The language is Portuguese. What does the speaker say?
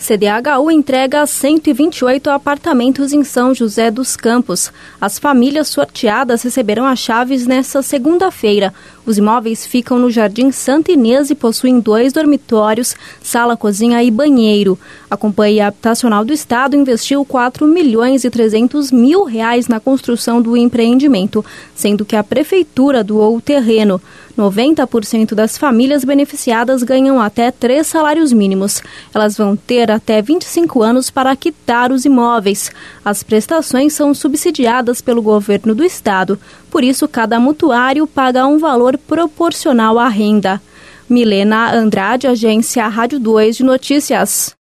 CDHU entrega 128 apartamentos em São José dos Campos. As famílias sorteadas receberão as chaves nesta segunda-feira. Os imóveis ficam no Jardim Santa Inês e possuem 2 dormitórios, sala, cozinha e banheiro. A Companhia Habitacional do Estado investiu R$ 4.300.000 na construção do empreendimento, sendo que a Prefeitura doou o terreno. 90% das famílias beneficiadas ganham até 3 salários mínimos. Elas vão ter até 25 anos para quitar os imóveis. As prestações são subsidiadas pelo governo do estado. Por isso, cada mutuário paga um valor proporcional à renda. Milena Andrade, Agência Rádio 2 de Notícias.